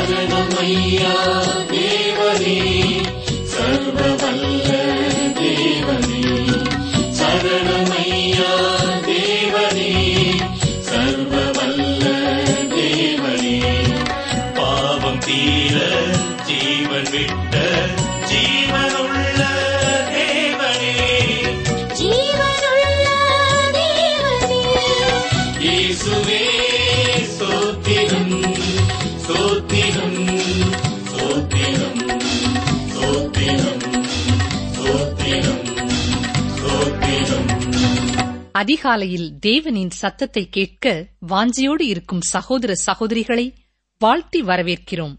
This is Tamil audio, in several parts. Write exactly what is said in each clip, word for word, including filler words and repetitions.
சரணமையா தேவனே, சர்வவல்ல தேவனே. சரணமையா தேவனே, சர்வவல்ல தேவனே. பாவம் தீர ஜீவன் விட்ட ஜீவனுள்ள தேவனே, ஜீவனுள்ள தேவனே. இயேசுவே ஸ்தோத்திரம், ஸ்தோத்திரம், ஸ்தோத்திரம், ஸ்தோத்திரம், ஸ்தோத்திரம், ஸ்தோத்திரம். அதிகாலையில் தேவனின் சத்தத்தை கேட்க வாஞ்சியோடு இருக்கும் சகோதர சகோதரிகளை வாழ்த்தி வரவேற்கிறோம்.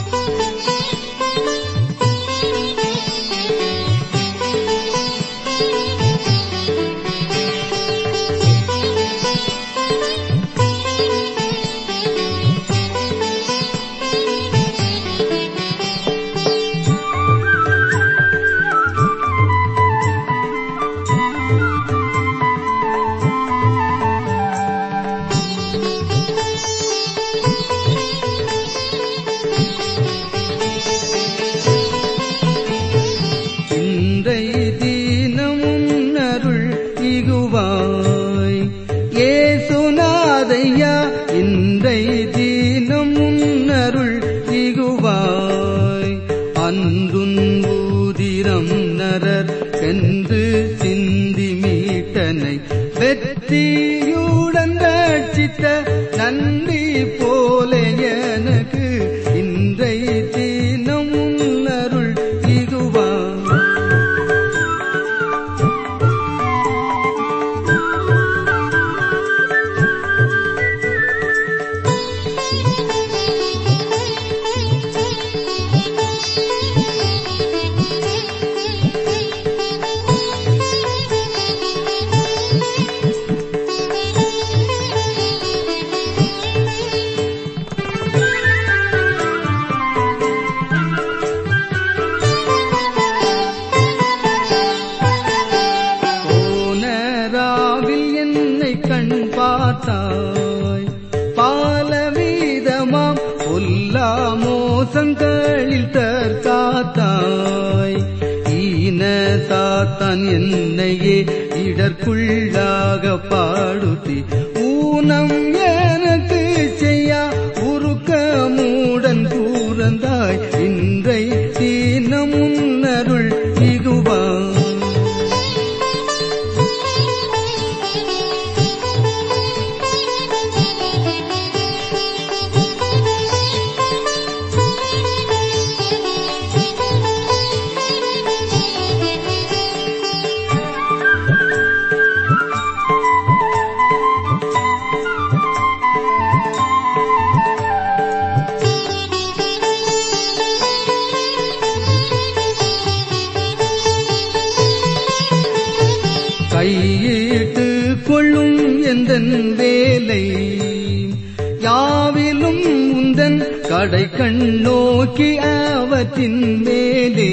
வெற்றியுடன் ரட்சித்த நன்றி போல எனக்கு இன்றை தினம் அருள் இதுவா. பாலவீதமாம் பொல்லா மோசங்களில் தற்காத்தாய். ஈன சாத்தான் என்னையே இடர்க்குள்ளாக பாடுத்தி ஊனம் எனக்கு செய்யா உருக்கமுடன் கூறந்தாய். இன்றை தீனம் உன்னருள் இகுவா. கையிட்டு கொள்ளும் எந்தன் வேலை யாவிலும் உந்தன் கடை கண் நோக்கி அவற்றின் மேலே.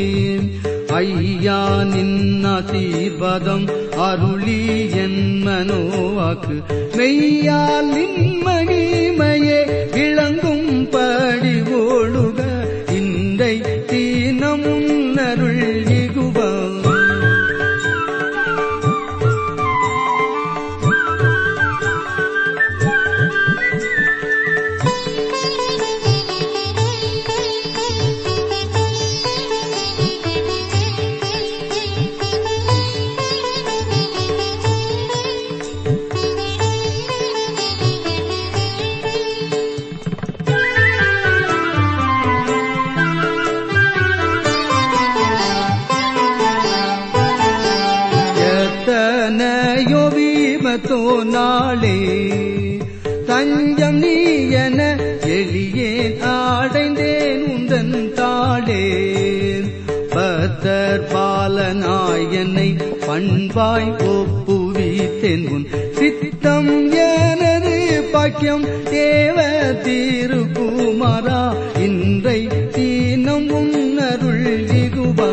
ஐயா நின் ஆசீர்வாதம் அருளி என் மனோவாக்கு மெய்யால் நின் மகிமையே விளங்கும் படி ஓடுக. இன்றை தீனம் உன்னருள் இகுவா. நாளே தஞ்சம் நீ என எளியேன் ஆடைந்தேன் உந்தன் தாளே. பத்தர் பாலனாய் என்னை பண்பாய் ஒப்புவித்தேன் உன் சித்தம் எனது பாக்கியம் தேவ திருக்குமாரா. இன்றை தீனம் உன்னருள் இகுவா.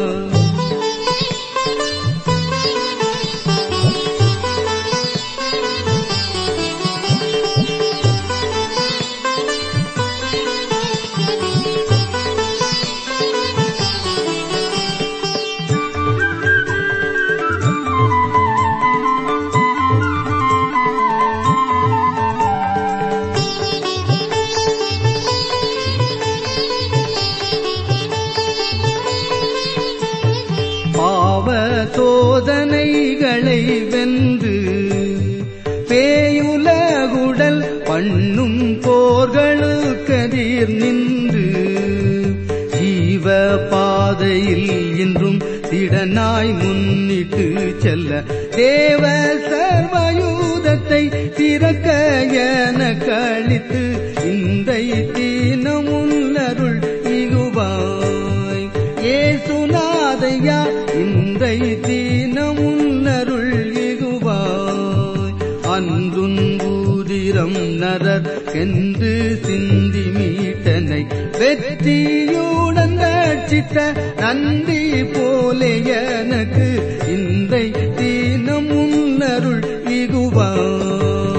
சீர் நின்று ஜீவ பாதையில் இன்றும் திடனாய் முன்னிட்டு செல்ல தேவ சர்வயூதத்தை திறக்க என கழித்து இன்றை தீனமுள்ளருள் இகுவாய் ஏசுநாதையா இன்றை தீனமுள்ளருள் இகுவாய் அன்றும் பூதிரம் நரர் என்று சிந்தி மீட்டனை வெற்றியுடன் ரட்சித்த நன்றி போலே எனக்கு இன்றை தீனம் உன்னருள் இகுவாய்.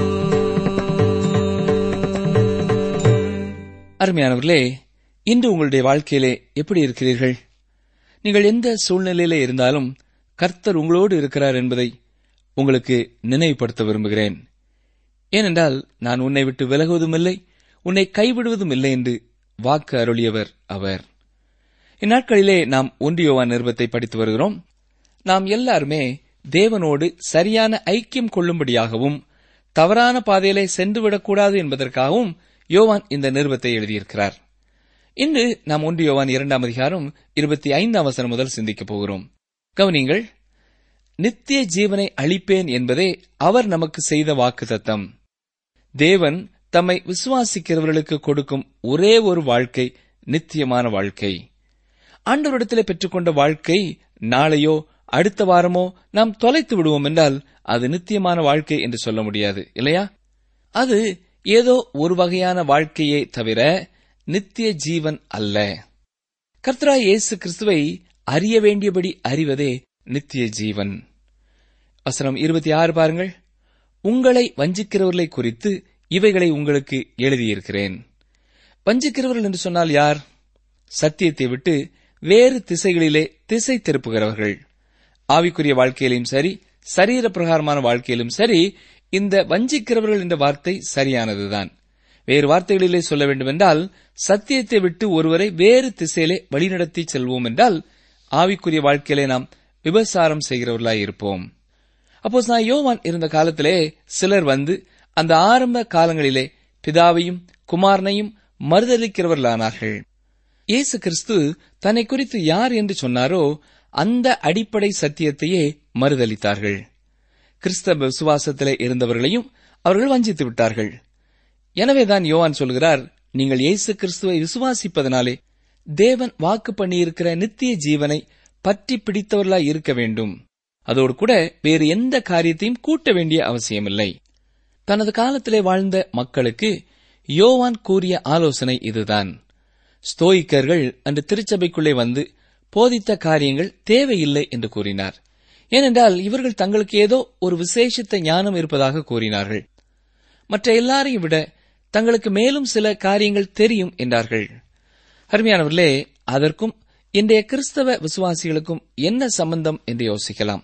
அருமையானவர்களே, இன்று உங்களுடைய வாழ்க்கையிலே எப்படி இருக்கிறீர்கள்? நீங்கள் எந்த சூழ்நிலையிலே இருந்தாலும் கர்த்தர் உங்களோடு இருக்கிறார் என்பதை உங்களுக்கு நினைவுபடுத்த விரும்புகிறேன். ஏனென்றால் நான் உன்னை விட்டு விலகுவதும் இல்லை, உன்னை கைவிடுவதும் இல்லை என்று வாக்கு அருளியவர் அவர். இந்நாட்களிலே நாம் ஒன்று யோவான் நிருபத்தை படித்து வருகிறோம். நாம் எல்லாருமே தேவனோடு சரியான ஐக்கியம் கொள்ளும்படியாகவும் தவறான பாதையிலே சென்றுவிடக்கூடாது என்பதற்காகவும் யோவான் இந்த நிருபத்தை எழுதியிருக்கிறார். இன்று நாம் ஒன்று யோவான் இரண்டாம் அதிகாரம் இருபத்தி ஐந்தாம் வசனம் முதல் சிந்திக்கப் போகிறோம். கவனிங்கள். நித்திய ஜீவனை அளிப்பேன் என்பதே அவர் நமக்கு செய்த வாக்குத்தத்தம். தேவன் தம்மை விசுவாசிக்கிறவர்களுக்கு கொடுக்கும் ஒரே ஒரு வாழ்க்கை நித்தியமான வாழ்க்கை. ஆண்டவரிடத்திலே பெற்றுக்கொண்ட வாழ்க்கை நாளையோ அடுத்த வாரமோ நாம் தொலைத்து விடுவோம் என்றால் அது நித்தியமான வாழ்க்கை என்று சொல்ல முடியாது, இல்லையா? அது ஏதோ ஒரு வகையான வாழ்க்கையே தவிர நித்திய ஜீவன் அல்ல. கர்த்தராய் இயேசு கிறிஸ்துவை அறிய வேண்டியபடி அறிவதே நித்திய ஜீவன். வசனம் இருபத்தி ஆறு பாருங்கள். உங்களை வஞ்சிக்கிறவர்களை குறித்து இவைகளை உங்களுக்கு எழுதியிருக்கிறேன். வஞ்சிக்கிறவர்கள் என்று சொன்னால் யார்? சத்தியத்தை விட்டு வேறு திசைகளிலே திசை திருப்புகிறவர்கள். ஆவிக்குரிய வாழ்க்கையிலும் சரி, சரீர பிரகாரமான வாழ்க்கையிலும் சரி, இந்த வஞ்சிக்கிறவர்கள் என்ற வார்த்தை சரியானதுதான். வேறு வார்த்தைகளிலே சொல்ல வேண்டுமென்றால், சத்தியத்தை விட்டு ஒருவரை வேறு திசையிலே வழிநடத்தி செல்வோம் என்றால் ஆவிக்குரிய வாழ்க்கையிலே நாம் விபசாரம் செய்கிறவர்களாய் இருப்போம். அப்போஸ்தலனாகிய யோவான் இருந்த காலத்திலே சிலர் வந்து அந்த ஆரம்ப காலங்களிலே பிதாவையும் குமாரனையும் மறுதலிக்கிறவர்களானார்கள். இயேசு கிறிஸ்து தன்னை குறித்து யார் என்று சொன்னாரோ அந்த அடிப்படை சத்தியத்தையே மறுதலித்தார்கள். கிறிஸ்தவ விசுவாசத்திலே இருந்தவர்களையும் அவர்கள் வஞ்சித்து விட்டார்கள். எனவேதான் யோவான் சொல்கிறார், நீங்கள் இயேசு கிறிஸ்துவை விசுவாசிப்பதனாலே தேவன் வாக்கு பண்ணியிருக்கிற நித்திய ஜீவனை பற்றி பிடித்தவர்களாய் இருக்க வேண்டும். அதோடு கூட வேறு எந்த காரியத்தையும் கூட்ட வேண்டிய அவசியமில்லை. தனது காலத்திலே வாழ்ந்த மக்களுக்கு யோவான் கூறிய ஆலோசனை இதுதான். ஸ்தோயிக்கர்கள் அன்று திருச்சபைக்குள்ளே வந்து போதித்த காரியங்கள் தேவையில்லை என்று கூறினார். ஏனென்றால் இவர்கள் தங்களுக்கு ஏதோ ஒரு விசேஷித்த ஞானம் இருப்பதாக கூறினார்கள். மற்ற எல்லாரையும் விட தங்களுக்கு மேலும் சில காரியங்கள் தெரியும் என்றார்கள். அருமையானவர்களே, அதற்கும் இன்றைய கிறிஸ்தவ விசுவாசிகளுக்கும் என்ன சம்பந்தம் என்று யோசிக்கலாம்.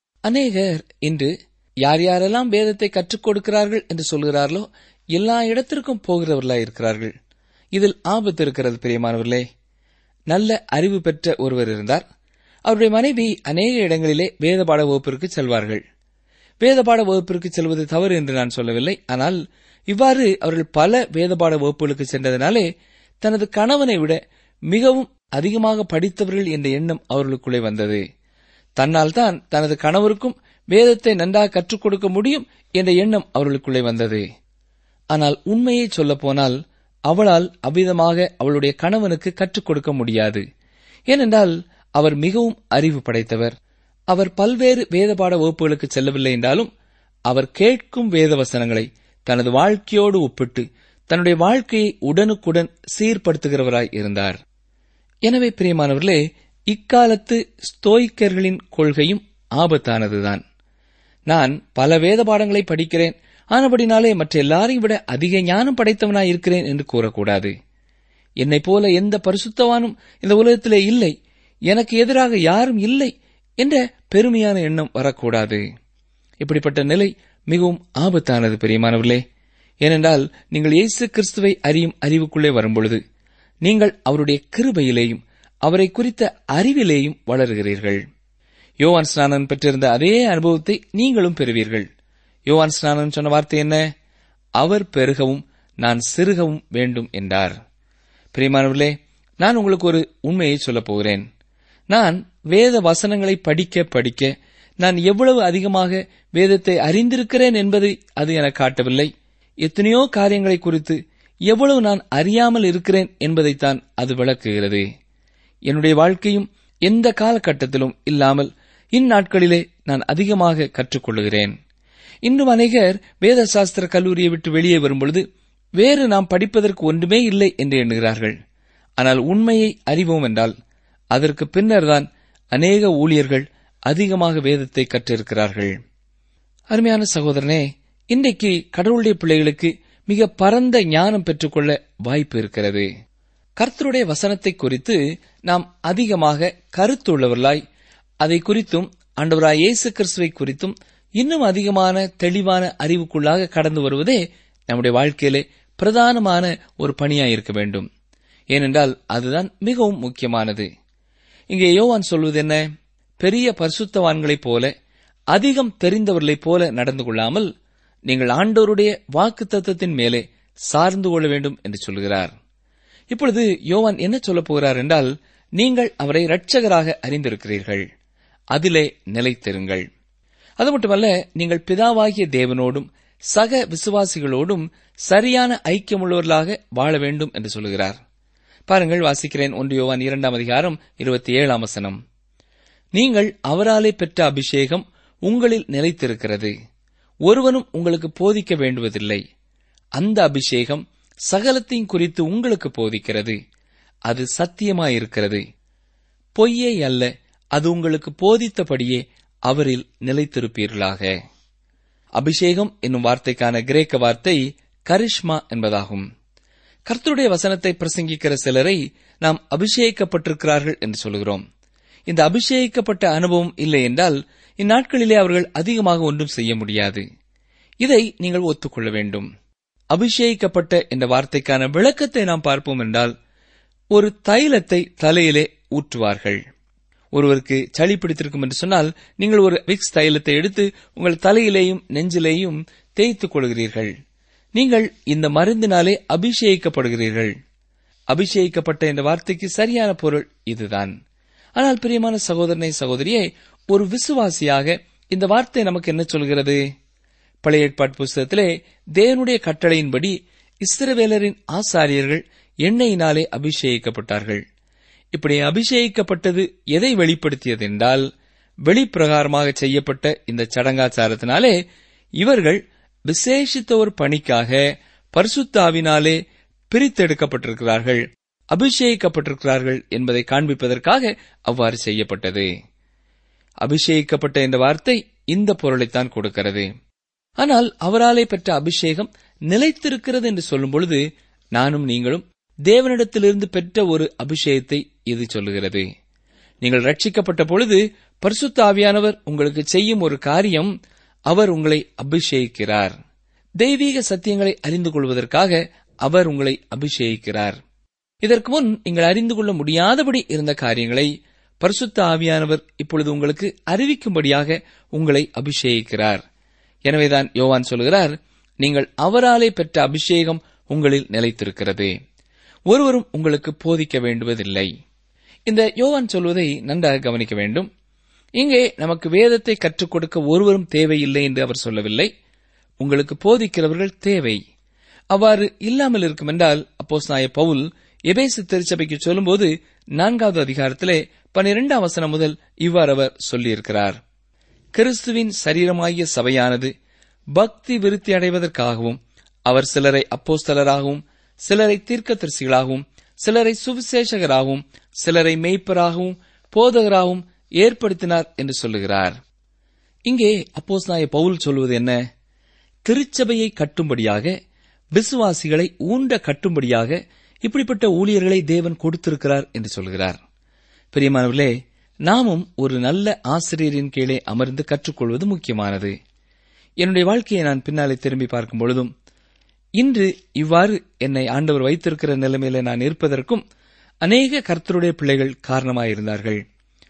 அநேகர் இன்று யார் யாரெல்லாம் வேதத்தை கற்றுக் கொடுக்கிறார்கள் என்று சொல்கிறார்களோ எல்லா இடத்திற்கும் போகிறவர்களாய் இருக்கிறார்கள். இதில் ஆபத்து இருக்கிறது பிரியமானவர்களே. நல்ல அறிவு பெற்ற ஒருவர் இருந்தார். அவருடைய மனைவி அநேக இடங்களிலே வேதபாட வகுப்பிற்கு செல்வார்கள். வேதபாட வகுப்பிற்கு செல்வது தவறு என்று நான் சொல்லவில்லை. ஆனால் இவ்வாறு அவர்கள் பல வேதபாட வகுப்புகளுக்கு சென்றதனாலே தனது கணவனை விட மிகவும் அதிகமாக படித்தவர்கள் என்ற எண்ணம் அவர்களுக்குள்ளே வந்தது. தன்னால் தான் தனது கணவருக்கும் வேதத்தை நன்றாக கற்றுக் கொடுக்க முடியும் என்ற எண்ணம் அவர்களுக்குள்ளே வந்தது. ஆனால் உண்மையை சொல்லப்போனால் அவளால் அவ்விதமாக அவளுடைய கணவனுக்கு கற்றுக் கொடுக்க முடியாது. ஏனென்றால் அவர் மிகவும் அறிவு படைத்தவர். அவர் பல்வேறு வேதபாட வகுப்புகளுக்கு செல்லவில்லை என்றாலும் அவர் கேட்கும் வேத வசனங்களை தனது வாழ்க்கையோடு ஒப்பிட்டு தன்னுடைய வாழ்க்கையை உடனுக்குடன் சீர்படுத்துகிறவராய் இருந்தார். எனவே பிரியமானவர்களே, இக்காலத்து ஸ்தோயிக்கர்களின் கொள்கையும் ஆபத்தானதுதான். நான் பல வேத பாடங்களை படிக்கிறேன், ஆனபடினாலே மற்ற எல்லாரையும் விட அதிக ஞானம் படைத்தவனாய் இருக்கிறேன் என்று கூறக்கூடாது. என்னை போல எந்த பரிசுத்தவானும் இந்த உலகத்திலே இல்லை, எனக்கு எதிராக யாரும் இல்லை என்ற பெருமையான எண்ணம் வரக்கூடாது. இப்படிப்பட்ட நிலை மிகவும் ஆபத்தானது பிரியமானவர்களே. ஏனென்றால் நீங்கள் இயேசு கிறிஸ்துவை அறியும் அறிவுக்குள்ளே வரும்பொழுது நீங்கள் அவருடைய கிருபையிலேயும் அவரை குறித்த அறிவிலேயும் வளர்கிறீர்கள். யோவான் ஸ்நானன் பெற்றிருந்த அதே அனுபவத்தை நீங்களும் பெறுவீர்கள். யோவான் ஸ்நானன் சொன்ன வார்த்தை என்ன? அவர் பெருகவும் நான் சிறுகவும் வேண்டும் என்றார். பிரியமானவர்களே, நான் உங்களுக்கு ஒரு உண்மையை சொல்லப் போகிறேன். நான் வேத வசனங்களை படிக்க படிக்க நான் எவ்வளவு அதிகமாக வேதத்தை அறிந்திருக்கிறேன் என்பதை அது எனக்கு காட்டவில்லை. எத்தனையோ காரியங்களை குறித்து எவ்வளவு நான் அறியாமல் இருக்கிறேன் என்பதைத்தான் அது விளக்குகிறது. என்னுடைய வாழ்க்கையும் எந்த காலகட்டத்திலும் இல்லாமல் இந்நாட்களிலே நான் அதிகமாக கற்றுக்கொள்ளுகிறேன். இன்னும் அநேகர் வேத சாஸ்திர கல்லூரியை விட்டு வெளியே வரும்பொழுது வேறு நாம் படிப்பதற்கு ஒன்றுமே இல்லை என்று எண்ணுகிறார்கள். ஆனால் உண்மையை அறிவோம் என்றால் அதற்கு பின்னர்தான் அநேக ஊழியர்கள் அதிகமாக வேதத்தை கற்றிருக்கிறார்கள். அருமையான சகோதரனே, இன்றைக்கு கடவுளுடைய பிள்ளைகளுக்கு மிக பரந்த ஞானம் பெற்றுக்கொள்ள வாய்ப்பு இருக்கிறது. கர்த்தருடைய வசனத்தை குறித்து நாம் அதிகமாக கருத்துள்ளவர்களாய் அதை குறித்தும் ஆண்டவராய் இயேசு கிறிஸ்துவை குறித்தும் இன்னும் அதிகமான தெளிவான அறிவுக்குள்ளாக கடந்து வருவதே நம்முடைய வாழ்க்கையிலே பிரதானமான ஒரு பணியாயிருக்க வேண்டும். ஏனென்றால் அதுதான் மிகவும் முக்கியமானது. இங்கே யோவான் சொல்வது என்ன? பெரிய பரிசுத்தவான்களைப் போல அதிகம் தெரிந்தவர்களைப் போல நடந்து கொள்ளாமல் நீங்கள் ஆண்டவருடைய வாக்கு தத்தத்தின் மேலே சார்ந்து கொள்ள வேண்டும் என்று சொல்கிறார். இப்பொழுது யோவான் என்ன சொல்லப் போகிறார் என்றால், நீங்கள் அவரை இரட்சகராக அறிந்திருக்கிறீர்கள், அதிலே நிலைத்திருங்கள். அது மட்டுமல்ல, நீங்கள் பிதாவாகிய தேவனோடும் சக விசுவாசிகளோடும் சரியான ஐக்கியமுள்ளவர்களாக வாழ வேண்டும் என்று சொல்கிறார். பாருங்கள், வாசிக்கிறேன். ஒன்று யோவான் இரண்டாம் அதிகாரம் இருபத்தி ஏழாம் வசனம். நீங்கள் அவராலே பெற்ற அபிஷேகம் உங்களில் நிலைத்திருக்கிறது, ஒருவனும் உங்களுக்கு போதிக்க வேண்டுவதில்லை. அந்த அபிஷேகம் சகலத்தையும் குறித்து உங்களுக்கு போதிக்கிறது, அது சத்தியமாயிருக்கிறது, பொய்யே அல்ல, அது உங்களுக்கு போதித்தபடியே அவரில் நிலைத்திருப்பீர்களாக. அபிஷேகம் என்னும் வார்த்தைக்கான கிரேக்க வார்த்தை கரிஷ்மா என்பதாகும். கர்த்தருடைய வசனத்தை பிரசங்கிக்கிற சிலரை நாம் அபிஷேகிக்கப்பட்டிருக்கிறார்கள் என்று சொல்கிறோம். இந்த அபிஷேகிக்கப்பட்ட அனுபவம் இல்லை என்றால் இந்நாட்களிலே அவர்கள் அதிகமாக ஒன்றும் செய்ய முடியாது. இதை நீங்கள் ஒத்துக்கொள்ள வேண்டும். அபிஷேகிக்கப்பட்ட என்ற வார்த்தைக்கான விளக்கத்தை நாம் பார்ப்போம் என்றால், ஒரு தைலத்தை தலையிலே ஊற்றுவார்கள். ஒருவருக்கு சளி பிடித்திருக்கும் என்று சொன்னால் நீங்கள் ஒரு விக்ஸ் தைலத்தை எடுத்து உங்கள் தலையிலேயும் நெஞ்சிலேயும் தேய்த்துக் கொள்கிறீர்கள். நீங்கள் இந்த மருந்தினாலே அபிஷேகிக்கப்படுகிறீர்கள். அபிஷேகிக்கப்பட்ட என்ற வார்த்தைக்கு சரியான பொருள் இதுதான். ஆனால் பிரியமான சகோதரனை சகோதரியே, ஒரு விசுவாசியாக இந்த வார்த்தை நமக்கு என்ன சொல்கிறது? பழைய ஏற்பாட்டு புஸ்தகத்திலே தேவனுடைய கட்டளையின்படி இஸ்ரவேலரின் ஆசாரியர்கள் எண்ணெயினாலே அபிஷேகிக்கப்பட்டார்கள். இப்படி அபிஷேகிக்கப்பட்டது எதை வெளிப்படுத்தியது என்றால், வெளிப்பிரகாரமாக செய்யப்பட்ட இந்த சடங்காச்சாரத்தினாலே இவர்கள் விசேஷித்த ஒரு பணிக்காக பரிசுத்த ஆவியினாலே பிரித்தெடுக்கப்பட்டிருக்கிறார்கள், அபிஷேகிக்கப்பட்டிருக்கிறார்கள் என்பதை காண்பிப்பதற்காக அவ்வாறு செய்யப்பட்டது. அபிஷேகிக்கப்பட்ட என்ற வார்த்தை இந்த பொருளைத்தான் கொடுக்கிறது. ஆனால் அவராலே பெற்ற அபிஷேகம் நிலைத்திருக்கிறது என்று சொல்லும் பொழுது நானும் நீங்களும் தேவனிடத்திலிருந்து பெற்ற ஒரு அபிஷேகத்தை இது சொல்லுகிறது. நீங்கள் ரட்சிக்கப்பட்ட பொழுது பரிசுத்த ஆவியானவர் உங்களுக்கு செய்யும் ஒரு காரியம், அவர் உங்களை அபிஷேகிக்கிறார். தெய்வீக சத்தியங்களை அறிந்து கொள்வதற்காக அவர் உங்களை அபிஷேகிக்கிறார். இதற்கு முன் நீங்கள் அறிந்து கொள்ள முடியாதபடி இருந்த காரியங்களை பரிசுத்த ஆவியானவர் இப்பொழுது உங்களுக்கு அறிவிக்கும்படியாக உங்களை அபிஷேகிக்கிறார். எனவேதான் யோவான் சொல்கிறார், நீங்கள் அவராலே பெற்ற அபிஷேகம் உங்களில் நிலைத்திருக்கிறது, ஒருவரும் உங்களுக்கு போதிக்க வேண்டுவதில்லை. இந்த யோவான் சொல்வதை நன்றாக கவனிக்க வேண்டும். இங்கே நமக்கு வேதத்தை கற்றுக் கொடுக்க ஒருவரும் தேவையில்லை என்று அவர் சொல்லவில்லை. உங்களுக்கு போதிக்கிறவர்கள் தேவை. அவ்வாறு இல்லாமல் இருக்கும் என்றால் அப்போஸ்தலனாகிய பவுல் எபேசு திருச்சபைக்கு சொல்லும்போது நான்காவது அதிகாரத்திலே பனிரெண்டாம் வசனம் முதல் இவ்வாறு அவர் சொல்லியிருக்கிறார். கிறிஸ்துவின் சரீரமாகிய சபையானது பக்தி விருத்தி அடைவதற்காகவும் அவர் சிலரை அப்போஸ்தலராகவும் சிலரை தீர்க்கதரிசிகளாகவும் சிலரை சுவிசேஷகராகவும் சிலரை மேய்ப்பராகவும் போதகராகவும் ஏற்படுத்தினார் என்று சொல்லுகிறார். இங்கே அப்போஸ்தலனாகிய பவுல் சொல்வது என்ன? திருச்சபையை கட்டும்படியாக, விசுவாசிகளை ஊண்ட கட்டும்படியாக இப்படிப்பட்ட ஊழியர்களை தேவன் கொடுத்திருக்கிறார் என்று சொல்கிறார். பிரியமானவர்களே, நாமும் ஒரு நல்ல ஆசிரியரின் கீழே அமர்ந்து கற்றுக்கொள்வது முக்கியமானது. என்னுடைய வாழ்க்கையை நான் பின்னாலே திரும்பி பார்க்கும் பொழுதும் இன்று இவ்வாறு என்னை ஆண்டவர் வைத்திருக்கிற நிலைமையில நான் இருப்பதற்கும் அநேக கர்த்தருடைய பிள்ளைகள் காரணமாயிருந்தார்கள்.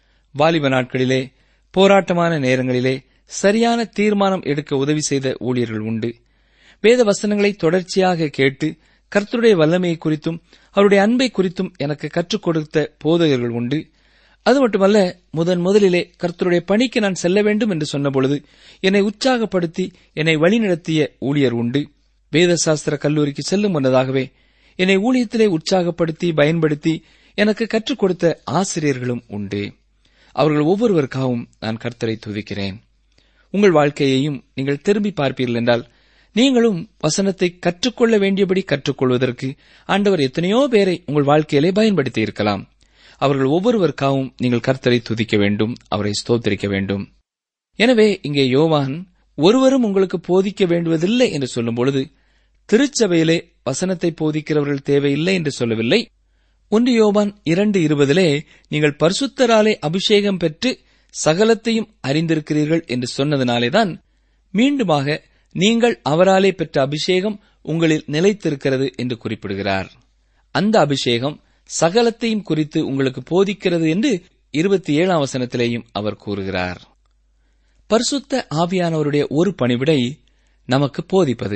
வாலிப நாட்களிலே, போராட்டமான நேரங்களிலே சரியான தீர்மானம் எடுக்க உதவி செய்த ஊழியர்கள் உண்டு. வேத வசனங்களை தொடர்ச்சியாக கேட்டு கர்த்தருடைய வல்லமையை குறித்தும் அவருடைய அன்பை குறித்தும் எனக்கு கற்றுக் கொடுத்த போதகர்கள் உண்டு. அது மட்டுமல்ல, முதன் முதலிலே கர்த்தருடைய பணிக்கு நான் செல்ல வேண்டும் என்று சொன்னபொழுது என்னை உற்சாகப்படுத்தி என்னை வழிநடத்திய ஊழியர் உண்டு. வேதசாஸ்திர கல்லூரிக்கு செல்லும் முன்னதாகவே என்னை ஊழியத்திலே உற்சாகப்படுத்தி பயன்படுத்தி எனக்கு கற்றுக் கொடுத்த ஆசிரியர்களும் உண்டு. அவர்கள் ஒவ்வொருவருக்காகவும் நான் கர்த்தரை துதிக்கிறேன். உங்கள் வாழ்க்கையையும் நீங்கள் திரும்பி பார்ப்பீர்கள் என்றால், நீங்களும் வசனத்தை கற்றுக்கொள்ள வேண்டியபடி கற்றுக்கொள்வதற்கு ஆண்டவர் எத்தனையோ பேரை உங்கள் வாழ்க்கையிலே பயன்படுத்தி இருக்கலாம். அவர்கள் ஒவ்வொருவருக்காகவும் நீங்கள் கர்த்தரை துதிக்க வேண்டும், அவரை ஸ்தோத்திரிக்க வேண்டும். எனவே இங்கே யோவான் ஒருவரும் உங்களுக்கு போதிக்க வேண்டுவதில்லை என்று சொல்லும் பொழுது, திருச்சபையிலே வசனத்தை போதிக்கிறவர்கள் தேவையில்லை என்று சொல்லவில்லை. ஒன்று யோவான் இரண்டு இருபதிலே நீங்கள் பரிசுத்தராலே அபிஷேகம் பெற்று சகலத்தையும் அறிந்திருக்கிறீர்கள் என்று சொன்னதினாலேதான் மீண்டுமாக நீங்கள் அவராலே பெற்ற அபிஷேகம் உங்களில் நிலைத்திருக்கிறது என்று குறிப்பிடுகிறார். அந்த அபிஷேகம் சகலத்தையும் குறித்து உங்களுக்கு போதிக்கிறது என்று இருபத்தி ஏழாம் வசனத்திலேயும் அவர் கூறுகிறார். பரிசுத்த ஆவியானவருடைய ஒரு பணிவிடை நமக்கு போதிப்பது.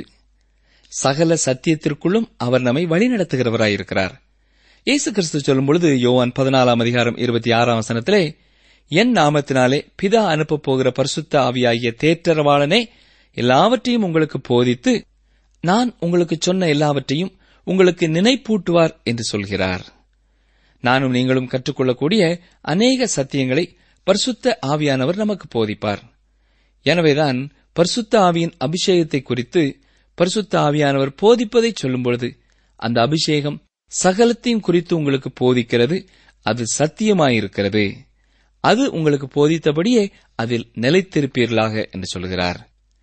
சகல சத்தியத்திற்குள்ளும் அவர் நம்மை வழிநடத்துகிறவராயிருக்கிறார். இயேசு கிறிஸ்து சொல்லும் பொழுது யோவான் பதினாலாம் அதிகாரம் இருபத்தி ஆறாம் வசனத்திலே, என் நாமத்தினாலே பிதா அனுப்பப் போகிற பரிசுத்த ஆவியாகிய தேற்றரவாளனே எல்லாவற்றையும் உங்களுக்கு போதித்து நான் உங்களுக்கு சொன்ன எல்லாவற்றையும் உங்களுக்கு நினைப்பூட்டுவார் என்று சொல்கிறார். நானும் நீங்களும் கற்றுக்கொள்ளக்கூடிய அநேக சத்தியங்களை பரிசுத்த ஆவியானவர் நமக்கு போதிப்பார். எனவேதான் பரிசுத்த ஆவியின் அபிஷேகத்தை குறித்து பரிசுத்த ஆவியானவர் போதிப்பதை சொல்லும்பொழுது அந்த அபிஷேகம் சகலத்தையும் குறித்து உங்களுக்கு போதிக்கிறது, அது சத்தியமாயிருக்கிறது, அது உங்களுக்கு போதித்தபடியே அதில் நிலைத்திருப்பீர்களாக என்று சொல்கிறார்.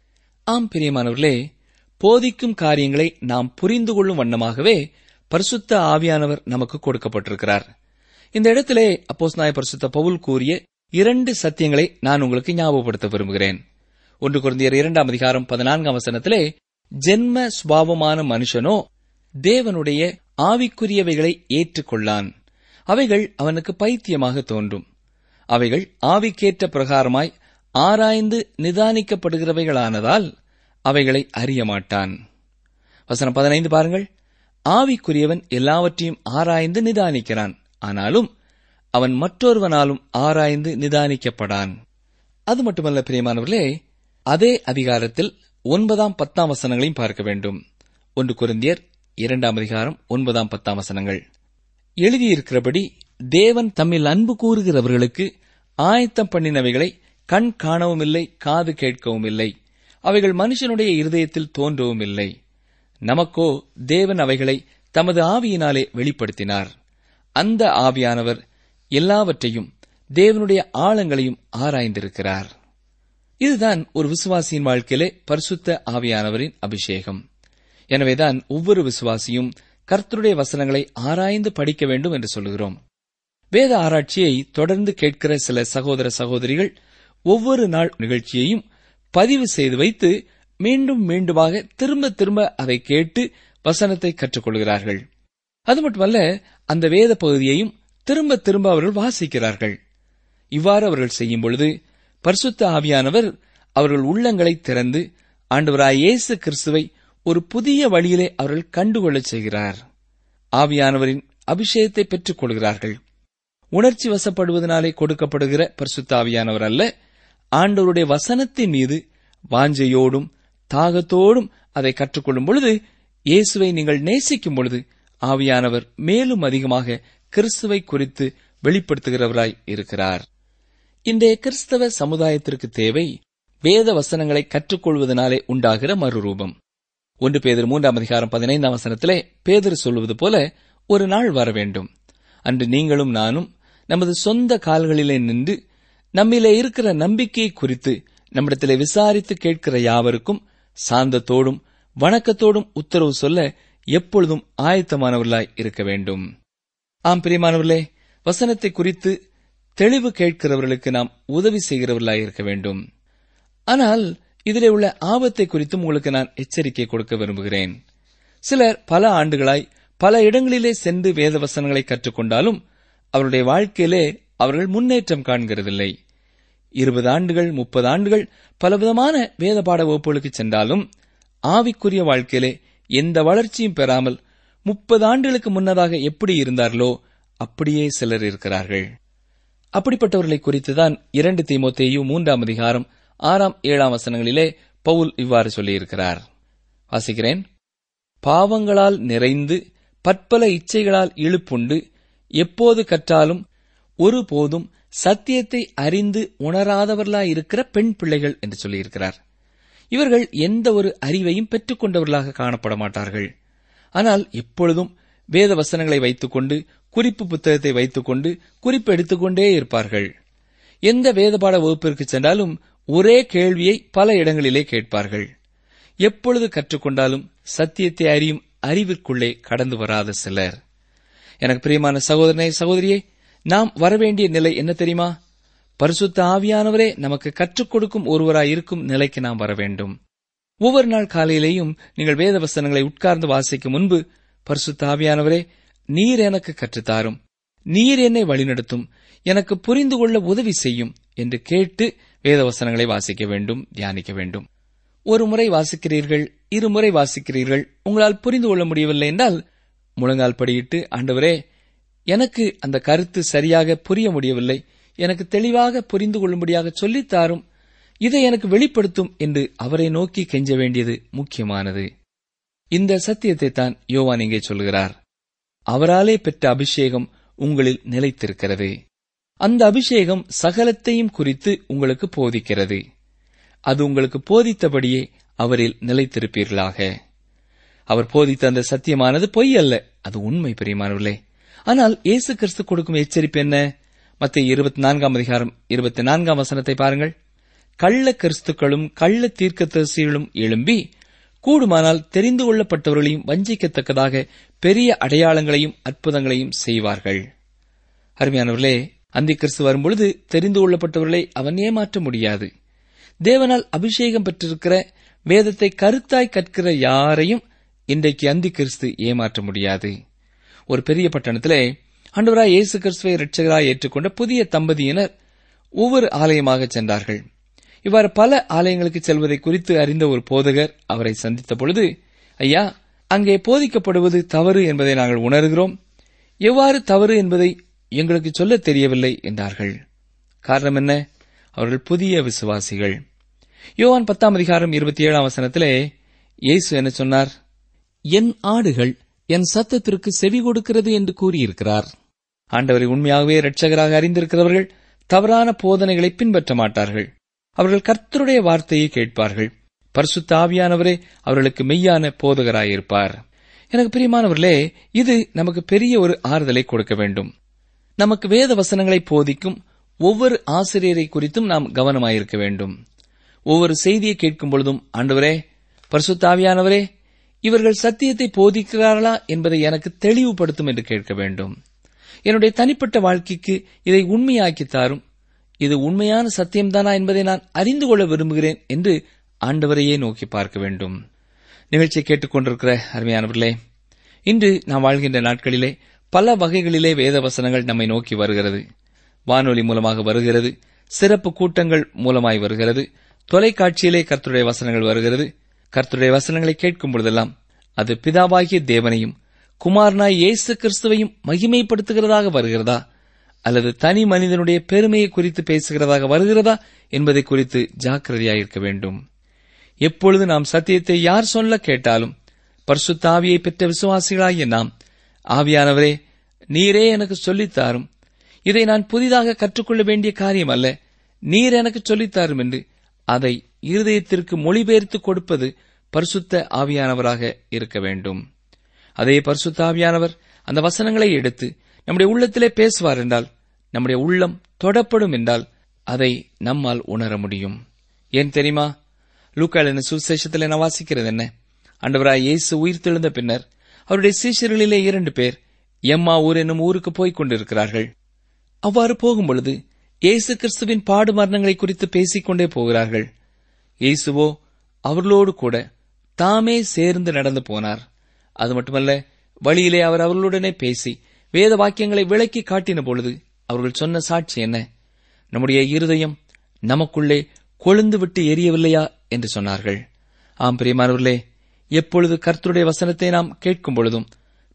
ஆம் பிரியமானவர்களே, போதிக்கும் காரியங்களை நாம் புரிந்து கொள்ளும் வண்ணமாகவே பரிசுத்த ஆவியானவர் நமக்கு கொடுக்கப்பட்டிருக்கிறார். இந்த இடத்திலே அப்போஸ்தலனாகிய பரிசுத்த பவுல் கூறிய இரண்டு சத்தியங்களை நான் உங்களுக்கு ஞாபகப்படுத்த விரும்புகிறேன். ஒன்று கொரிந்தியர் இரண்டாம் அதிகாரம் பதினான்காம் வசனத்திலே, ஜென்ம சுபாவமான மனுஷனோ தேவனுடைய ஆவிக்குரியவைகளை ஏற்றுக்கொள்ளான், அவைகள் அவனுக்கு பைத்தியமாக தோன்றும், அவைகள் ஆவிக்கேற்ற பிரகாரமாய் ஆராய்ந்து நிதானிக்கப்படுகிறவைகளானதால் அவைகளை அறிய மாட்டான். வசனம் பதினைந்து பாருங்கள். ஆவிக்குரியவன் எல்லாவற்றையும் ஆராய்ந்து நிதானிக்கிறான், ஆனாலும் அவன் மற்றொருவனாலும் ஆராய்ந்து நிதானிக்கப்படான். அது மட்டுமல்ல பிரியமானவர்களே, அதே அதிகாரத்தில் ஒன்பதாம் பத்தாம் வசனங்களையும் பார்க்க வேண்டும். ஒன்று கொரிந்தியர் இரண்டாம் அதிகாரம் ஒன்பதாம் பத்தாம் வசனங்கள். எழுதியிருக்கிறபடி தேவன் தம்மில் அன்பு கூறுகிறவர்களுக்கு ஆயத்தம் பண்ணினவைகளை கண் காணவும் இல்லை, காது கேட்கவும் இல்லை, அவைகள் மனுஷனுடைய இருதயத்தில் தோன்றவும் இல்லை. நமக்கோ தேவன் அவைகளை தமது ஆவியினாலே வெளிப்படுத்தினார். அந்த ஆவியானவர் எல்லாவற்றையும் தேவனுடைய ஆழங்களையும் ஆராய்ந்திருக்கிறார். இதுதான் ஒரு விசுவாசியின் வாழ்க்கையிலே பரிசுத்த ஆவியானவரின் அபிஷேகம். எனவேதான் ஒவ்வொரு விசுவாசியும் கர்த்தருடைய வசனங்களை ஆராய்ந்து படிக்க வேண்டும் என்று சொல்கிறோம். வேத ஆராய்ச்சியை தொடர்ந்து கேட்கிற சில சகோதர சகோதரிகள் ஒவ்வொரு நாள் நிகழ்ச்சியையும் பதிவு செய்து வைத்து மீண்டும் மீண்டுமாக திரும்ப திரும்ப அதை கேட்டு வசனத்தை கற்றுக்கொள்கிறார்கள். அது மட்டுமல்ல, அந்த வேத பகுதியையும் திரும்ப திரும்ப அவர்கள் வாசிக்கிறார்கள். இவ்வாறு அவர்கள் செய்யும் பொழுது பரிசுத்த ஆவியானவர் அவர்கள் உள்ளங்களை திறந்து ஆண்டவராய் இயேசு கிறிஸ்துவை ஒரு புதிய வழியிலே அவர்கள் கண்டுகொள்ளச் செய்கிறார். ஆவியானவரின் அபிஷேகத்தை பெற்றுக் கொள்கிறார்கள். உணர்ச்சி வசப்படுவதனாலே கொடுக்கப்படுகிற பரிசுத்த ஆவியானவர் அல்ல, ஆண்டவருடைய வசனத்தின் மீது வாஞ்சையோடும் தாகத்தோடும் அதை கற்றுக்கொள்ளும் பொழுது, இயேசுவை நீங்கள் நேசிக்கும் பொழுது ஆவியானவர் மேலும் அதிகமாக கிறிஸ்துவை குறித்து வெளிப்படுத்துகிறவராய் இருக்கிறார். இன்றைய கிறிஸ்தவ சமுதாயத்திற்கு தேவை வேத வசனங்களை கற்றுக்கொள்வதனாலே உண்டாகிற மறுரூபம். ஒன்று பேதுரு மூன்றாம் அதிகாரம் பதினைந்தாம் வசனத்திலே பேதுரு சொல்வது போல ஒரு நாள் வர வேண்டும், அன்று நீங்களும் நானும் நமது சொந்த கால்களிலே நின்று நம்மிலே இருக்கிற நம்பிக்கையை குறித்து நம்மிடத்திலே விசாரித்து கேட்கிற யாவருக்கும் சாந்தத்தோடும் வணக்கத்தோடும் உத்தரவு சொல்ல எப்பொழுதும் ஆயத்தமானவர்களாய் இருக்க வேண்டும். ஆம் பிரியமானவர்களே, வசனத்தை குறித்து தெளிவு கேட்கிறவர்களுக்கு நாம் உதவி செய்கிறவர்களாய் இருக்க வேண்டும். ஆனால் இதிலே உள்ள ஆபத்தை குறித்தும் உங்களுக்கு நான் எச்சரிக்கை கொடுக்க விரும்புகிறேன். சிலர் பல ஆண்டுகளாய் பல இடங்களிலே சென்று வேத வசனங்களை கற்றுக்கொண்டாலும் அவருடைய வாழ்க்கையிலே அவர்கள் முன்னேற்றம் காண்கிறதில்லை. இருபது ஆண்டுகள் முப்பது ஆண்டுகள் பலவிதமான வேத பாட வகுப்புகளுக்கு சென்றாலும் ஆவிக்குரிய வாழ்க்கையிலே எந்த வளர்ச்சியும் பெறாமல் முப்பது ஆண்டுகளுக்கு முன்னதாக எப்படி இருந்தார்களோ அப்படியே சிலர் இருக்கிறார்கள். அப்படிப்பட்டவர்களை குறித்துதான் இரண்டு தீமோத்தேயு மூன்றாம் அதிகாரம் ஆறாம் ஏழாம் வசனங்களிலே பவுல் இவ்வாறு சொல்லியிருக்கிறார். வாசிக்கிறேன். பாவங்களால் நிறைந்து பற்பல இச்சைகளால் இழுப்புண்டு எப்போது கற்றாலும் ஒருபோதும் சத்தியத்தை அறிந்து உணராதவர்களாயிருக்கிற பெண் பிள்ளைகள் என்று சொல்லியிருக்கிறார். இவர்கள் எந்த ஒரு அறிவையும் பெற்றுக் கொண்டவர்களாக காணப்பட மாட்டார்கள். ஆனால் எப்பொழுதும் வேத வசனங்களை வைத்துக்கொண்டு, குறிப்பு புத்தகத்தை வைத்துக்கொண்டு குறிப்பு எடுத்துக்கொண்டே இருப்பார்கள். எந்த வேதபாட வகுப்பிற்கு சென்றாலும் ஒரே கேள்வியை பல இடங்களிலே கேட்பார்கள். எப்பொழுது கற்றுக்கொண்டாலும் சத்தியத்தை அறியும் அறிவிற்குள்ளே கடந்து வராத சிலர். எனக்கு பிரியமான சகோதரனே, சகோதரியே, நாம் வரவேண்டிய நிலை என்ன தெரியுமா? பரிசுத்த ஆவியானவரே நமக்கு கற்றுக் கொடுக்கும் ஒருவராய் இருக்கும் நிலைக்கு நாம் வர வேண்டும். ஒவ்வொரு நாள் காலையிலேயும் நீங்கள் வேத வசனங்களை உட்கார்ந்து வாசிக்கும் முன்பு, பரிசுத்த ஆவியானவரே, நீர் எனக்கு கற்றுத்தாரும், நீர் என்னை வழிநடத்தும், எனக்கு புரிந்து கொள்ள உதவி செய்யும் என்று கேட்டு வேத வசனங்களை வாசிக்க வேண்டும், தியானிக்க வேண்டும். ஒரு முறை வாசிக்கிறீர்கள், இருமுறை வாசிக்கிறீர்கள், உங்களால் புரிந்து கொள்ள முடியவில்லை என்றால் முழங்கால் படியிட்டு, ஆண்டவரே, எனக்கு அந்த கருத்து சரியாக புரிய முடியவில்லை, எனக்கு தெளிவாக புரிந்து கொள்ளும்படியாக சொல்லித்தாரும், இதை எனக்கு வெளிப்படுத்தும் என்று அவரை நோக்கி கெஞ்ச வேண்டியது முக்கியமானது. இந்த சத்தியத்தை தான் யோவான் இங்கே சொல்கிறார். அவராலே பெற்ற அபிஷேகம் உங்களில் நிலைத்திருக்கிறது. அந்த அபிஷேகம் சகலத்தையும் குறித்து உங்களுக்கு போதிக்கிறது. அது உங்களுக்கு போதித்தபடியே அவரில் நிலைத்திருப்பீர்களாக. அவர் போதித்த அந்த சத்தியமானது பொய் அல்ல, அது உண்மை. பிரியமானவர்களே, ஆனால் இயேசு கிறிஸ்து கொடுக்கும் எச்சரிப்பு என்ன? மத்தேயு இருபத்தி நான்காம் அதிகாரம் இருபத்தி நான்காம் வசனத்தை பாருங்கள். கள்ள கிறிஸ்துக்களும் கள்ள தீர்க்கதரிசிகளும் எழும்பி கூடுமானால் தெரிந்து கொள்ளப்பட்டவர்களையும் வஞ்சிக்கத்தக்கதாக பெரிய அடையாளங்களையும் அற்புதங்களையும் செய்வார்கள். அருமையானவர்களே, அந்தி கிறிஸ்து வரும்பொழுது தெரிந்து கொள்ளப்பட்டவர்களை அவன் ஏமாற்ற முடியாது. தேவனால் அபிஷேகம் பெற்றிருக்கிற, வேதத்தை கருத்தாய் கற்கிற யாரையும் இன்றைக்கு அந்தி கிறிஸ்து ஏமாற்ற முடியாது. ஒரு பெரிய பட்டணத்திலே ஆண்டவராய் இயேசு கிறிஸ்துவை இரட்சகராய் ஏற்றுக்கொண்ட புதிய தம்பதியினர் ஒவ்வொரு ஆலயமாக சென்றார்கள். இவ்வாறு பல ஆலயங்களுக்கு செல்வதை குறித்து அறிந்த ஒரு போதகர் அவரை சந்தித்த பொழுது, ஐயா, அங்கே போதிக்கப்படுவது தவறு என்பதை நாங்கள் உணர்கிறோம், எவ்வாறு தவறு என்பதை எங்களுக்கு சொல்ல தெரியவில்லை என்றார்கள். காரணம் என்ன? அவர்கள் புதிய விசுவாசிகள். யோவான் பத்தாம் அதிகாரம் இருபத்தி ஏழாம் வசனத்திலே இயேசு என்ன சொன்னார்? என் ஆடுகள் என் சத்தத்திற்கு செவி கொடுக்கிறது என்று கூறியிருக்கிறார். ஆண்டவரை உண்மையாகவே இரட்சகராக அறிந்திருக்கிறவர்கள் தவறான போதனைகளை பின்பற்ற மாட்டார்கள். அவர்கள் கர்த்தருடைய வார்த்தையை கேட்பார்கள். பரிசுத்த ஆவியானவரே அவர்களுக்கு மெய்யான போதகராயிருப்பார். எனக்கு பிரியமானவர்களே, இது நமக்கு பெரிய ஒரு ஆறுதலை கொடுக்க வேண்டும். நமக்கு வேத வசனங்களை போதிக்கும் ஒவ்வொரு ஆசிரியரை குறித்தும் நாம் கவனமாயிருக்க வேண்டும். ஒவ்வொரு செய்தியை கேட்கும் பொழுதும், ஆண்டவரே, பரிசுத்த ஆவியானவரே, இவர்கள் சத்தியத்தை போதிக்கிறார்களா என்பதை எனக்கு தெளிவுபடுத்தும் என்று கேட்க வேண்டும். என்னுடைய தனிப்பட்ட வாழ்க்கைக்கு இதை உண்மையாக்கித்தாரும், இது உண்மையான சத்தியம்தானா என்பதை நான் அறிந்து கொள்ள விரும்புகிறேன் என்று ஆண்டவரையே நோக்கி பார்க்க வேண்டும். நிகழ்ச்சியை கேட்டுக்கொண்டிருக்கிற அருமையானவர்களே, இன்று நாம் வாழ்கின்ற நாட்களிலே பல வகைகளிலே வேத வசனங்கள் நம்மை நோக்கி வருகிறது. வானொலி மூலமாக வருகிறது, சிறப்பு கூட்டங்கள் மூலமாய் வருகிறது, தொலைக்காட்சியிலே கர்த்தருடைய வசனங்கள் வருகிறது. கர்த்தருடைய வசனங்களை கேட்கும் பொழுதெல்லாம் அது பிதாவாகிய தேவனையும் குமாரனாய் இயேசு கிறிஸ்துவையும் மகிமைப்படுத்துகிறதாக வருகிறதா, அல்லது தனி மனிதனுடைய பெருமையை குறித்து பேசுகிறதாக வருகிறதா என்பதை குறித்து ஜாக்கிரதையாயிருக்க வேண்டும். எப்பொழுது நாம் சத்தியத்தை யார் சொல்ல கேட்டாலும் பரிசுத்த ஆவியை பெற்ற விசுவாசிகளாகிய நாம், ஆவியானவரே, நீரே எனக்கு சொல்லித்தாரும், இதை நான் புதிதாக கற்றுக்கொள்ள வேண்டிய காரியம் அல்ல, நீர் எனக்கு சொல்லித்தாரும் என்று அதை இருதயத்திற்கு மொழிபெயர்த்து கொடுப்பது பரிசுத்த ஆவியானவராக இருக்க வேண்டும். அதே பரிசுத்த ஆவியானவர் அந்த வசனங்களை எடுத்து நம்முடைய உள்ளத்திலே பேசுவார் என்றால், நம்முடைய உள்ளம் தொடப்படும் என்றால், அதை நம்மால் உணர முடியும். ஏன் தெரியுமா? லூக்கா என்ற சுவிசேஷத்திலே நான் வாசிக்கிறது என்ன? ஆண்டவராய் இயேசு உயிர்த்தெழுந்த பின்னர் அவருடைய சீஷர்களிலே இரண்டு பேர் எம்மா ஊர் என்னும் ஊருக்கு போய்க் கொண்டிருக்கிறார்கள். அவ்வாறு போகும்பொழுது இயேசு கிறிஸ்துவின் பாடு மரணங்களை குறித்து பேசிக்கொண்டே போகிறார்கள். இயேசுவோ அவர்களோடு கூட தாமே சேர்ந்து நடந்து போனார். அது மட்டுமல்ல, வழியிலே அவர் அவர்களுடனே பேசி வேத வாக்கியங்களை விளக்கி காட்டின பொழுது அவர்கள் சொன்ன சாட்சி என்ன? நம்முடைய இருதயம் நமக்குள்ளே கொழுந்து விட்டு எரியவில்லையா என்று சொன்னார்கள். ஆம் பிரியமானவர்களே, எப்பொழுது கர்த்தருடைய வசனத்தை நாம் கேட்கும் பொழுதும்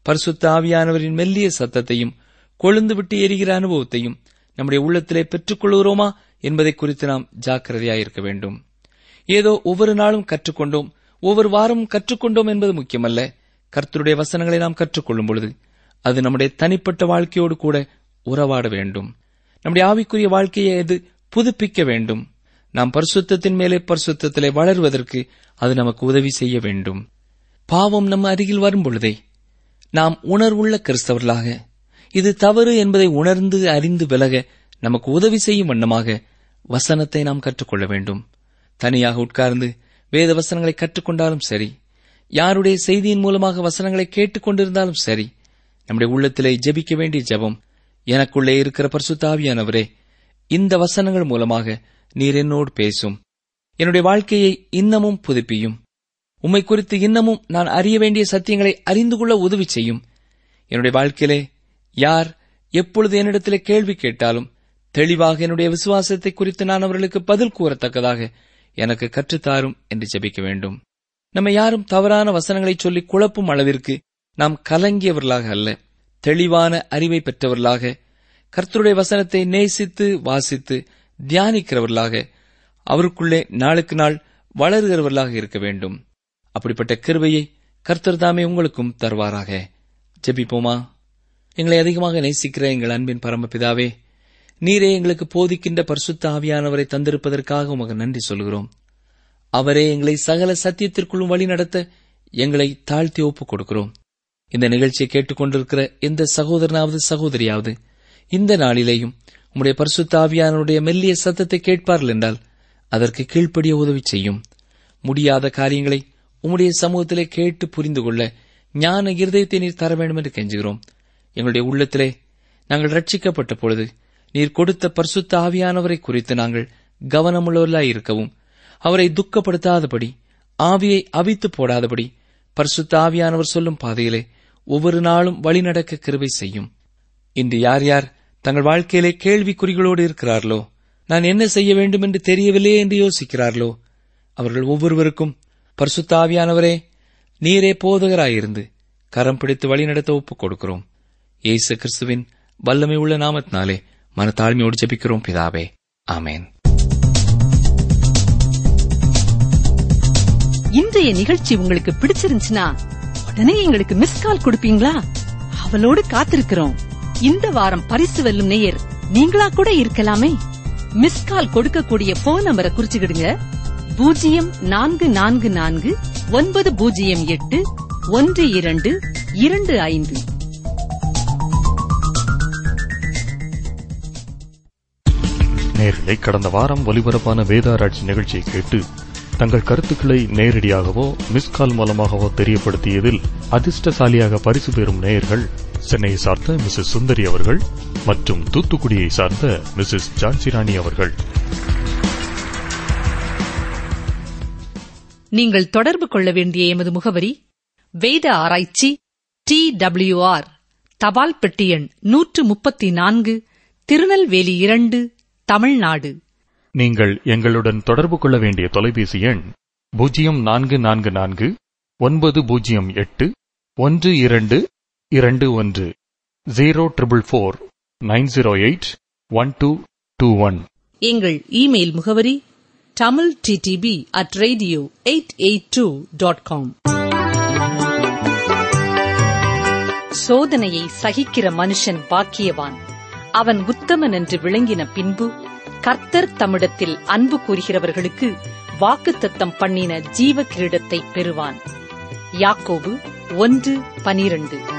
பரிசுத்த ஆவியானவரின் மெல்லிய சத்தத்தையும் கொழுந்து விட்டு எரிகிற அனுபவத்தையும் நம்முடைய உள்ளத்திலே பெற்றுக் கொள்கிறோமா என்பதை குறித்து நாம் ஜாக்கிரதையாயிருக்க வேண்டும். ஏதோ ஒவ்வொரு நாளும் கற்றுக்கொண்டோம், ஒவ்வொரு வாரமும் கற்றுக்கொண்டோம் என்பது முக்கியமல்ல. கர்த்தருடைய வசனங்களை நாம் கற்றுக்கொள்ளும் பொழுது அது நம்முடைய தனிப்பட்ட வாழ்க்கையோடு கூட உறவாட வேண்டும். நம்முடைய ஆவிக்குரிய வாழ்க்கையை அது புதுப்பிக்க வேண்டும். நாம் பரிசுத்தத்தின் மேலே பரிசுத்தத்திலே வளருவதற்கு அது நமக்கு உதவி செய்ய வேண்டும். பாவம் நம்ம அருகில் வரும் பொழுதே நாம் உணர்வுள்ள கிறிஸ்தவர்களாக இது தவறு என்பதை உணர்ந்து அறிந்து விலக நமக்கு உதவி செய்யும் வண்ணமாக வசனத்தை நாம் கற்றுக்கொள்ள வேண்டும். தனியாக உட்கார்ந்து வேத வசனங்களை கற்றுக்கொண்டாலும் சரி, யாருடைய செய்தியின் மூலமாக வசனங்களை கேட்டுக் கொண்டிருந்தாலும் சரி, நம்முடைய உள்ளத்திலே ஜெபிக்க வேண்டிய ஜெபம், எனக்குள்ளே இருக்கிற பரிசுத்த ஆவியானவரே, இந்த வசனங்கள் மூலமாக நீர் என்னோடு பேசும், என்னுடைய வாழ்க்கையை இன்னமும் புதுப்பியும், உம்மை குறித்து இன்னமும் நான் அறிய வேண்டிய சத்தியங்களை அறிந்து கொள்ள உதவி செய்யும். என்னுடைய வாழ்க்கையிலே யார் எப்பொழுது என்னிடத்திலே கேள்வி கேட்டாலும் தெளிவாக என்னுடைய விசுவாசத்தை குறித்து நான் அவர்களுக்கு பதில் கூறத்தக்கதாக எனக்கு கற்றுத்தாரும் என்று ஜெபிக்க வேண்டும். நம்ம யாரும் தவறான வசனங்களை சொல்லி குழப்பும் அளவிற்கு நாம் கலங்கியவர்களாக அல்ல, தெளிவான அறிவை பெற்றவர்களாக, கர்த்தருடைய வசனத்தை நேசித்து வாசித்து தியானிக்கிறவர்களாக, அவருக்குள்ளே நாளுக்கு நாள் வளருகிறவர்களாக இருக்க வேண்டும். அப்படிப்பட்ட கிருபையை கர்த்தர் தாமே உங்களுக்கும் தருவாராக. ஜெபிப்போமா. எங்களை அதிகமாக நேசிக்கிற எங்கள் அன்பின் பரமபிதாவே, நீரே எங்களுக்கு போதிக்கின்ற பரிசுத்த ஆவியானவரை தந்திருப்பதற்காக உமக்கு நன்றி சொல்கிறோம். அவரே எங்களை சகல சத்தியத்திற்குள்ளும் வழி நடத்த எங்களை தாழ்த்தி ஒப்புக் கொடுக்கிறோம். இந்த நிகழ்ச்சியை கேட்டுக்கொண்டிருக்கிற எந்த சகோதரனாவது சகோதரியாவது இந்த நாளிலேயும் உம்முடைய பரிசுத்த ஆவியானவருடைய மெல்லிய சத்தத்தை கேட்பார்கள் என்றால் அதற்கு கீழ்ப்படிய உதவி செய்யும். முடியாத காரியங்களை உம்முடைய சமூகத்திலே கேட்டு புரிந்து கொள்ள ஞான இருதயத்தை நீர் தர வேண்டும் என்று கெஞ்சுகிறோம். எங்களுடைய உள்ளத்திலே நாங்கள் ரட்சிக்கப்பட்ட பொழுது நீர் கொடுத்த பரிசுத்த ஆவியானவரை குறித்து நாங்கள் கவனமுள்ளவர்களாய் இருக்கவும், அவரை துக்கப்படுத்தாதபடி, ஆவியை அவித்து போடாதபடி பரிசுத்த ஆவியானவர் சொல்லும் பாதையிலே ஒவ்வொரு நாளும் வழிநடக்க கிருபை செய்யும். இன்று யார் யார் தங்கள் வாழ்க்கையிலே கேள்விக்குறிகளோடு இருக்கிறார்களோ, நான் என்ன செய்ய வேண்டும் என்று தெரியவில்லையே என்று யோசிக்கிறார்களோ, அவர்கள் ஒவ்வொருவருக்கும் பரிசுத்த ஆவியானவரே நீரே போதகராயிருந்து கரம் பிடித்து வழிநடத்த ஒப்புக் கொடுக்கிறோம். இயேசு கிறிஸ்துவின் வல்லமை உள்ள நாமத்தினாலே மனத்தாழ்மையோடு ஜெபிக்கிறோம் பிதாவே, ஆமேன். இன்றைய நிகழ்ச்சி உங்களுக்கு பிடிச்சிருந்துச்சுன்னா உடனே எங்களுக்கு மிஸ் கால் கொடுப்பீங்களா? அவளோடு காத்திருக்கிறோம். இந்த வாரம் பரிசு வெல்லும் நேயர் நீங்களா கூட இருக்கலாமே. மிஸ் கால் கொடுக்கக்கூடிய போன் நம்பரை குறிச்சுக்கிடுங்க. பூஜ்ஜியம் நான்கு நான்கு நான்கு ஒன்பது பூஜ்ஜியம் எட்டு ஒன்று இரண்டு இரண்டு ஐந்து. நேர்களை கடந்த வாரம் ஒலிபரப்பான வேதாராய்ச்சி நிகழ்ச்சியை கேட்டு தங்கள் கருத்துக்களை நேரடியாகவோ மிஸ்கால் மூலமாகவோ தெரியப்படுத்தியதில் அதிர்ஷ்டசாலியாக பரிசு பெறும் நேயர்கள் சென்னையை சார்ந்த மிஸ்ஸஸ் சுந்தரி அவர்கள் மற்றும் தூத்துக்குடியை சார்ந்த மிஸ்ஸஸ் ஜான்சிராணி அவர்கள். நீங்கள் தொடர்பு கொள்ள வேண்டிய எமது முகவரி வேத ஆராய்ச்சி டி டபிள்யூ ஆர், தபால் பெட்டி எண் நூற்று முப்பத்தி நான்கு, திருநெல்வேலி இரண்டு, தமிழ்நாடு. நீங்கள் எங்களுடன் தொடர்பு கொள்ள வேண்டிய தொலைபேசி எண் பூஜ்ஜியம் நான்கு நான்கு நான்கு ஒன்பது பூஜ்ஜியம் எட்டு ஒன்று இரண்டு இரண்டு ஒன்று zero triple four nine zero eight one two two one. எங்கள் இமெயில் முகவரி Tamil DTP at radio eight eight two dot com. சோதனையை சகிக்கிற மனுஷன் பாக்கியவான், அவன் உத்தமன் என்று விளங்கின பின்பு கர்த்தர் தம்மிடத்தில் அன்பு கூறுகிறவர்களுக்கு வாக்குத்தத்தம் பண்ணின ஜீவ கிரீடத்தை பெறுவான். யாக்கோபு ஒன்று பனிரண்டு.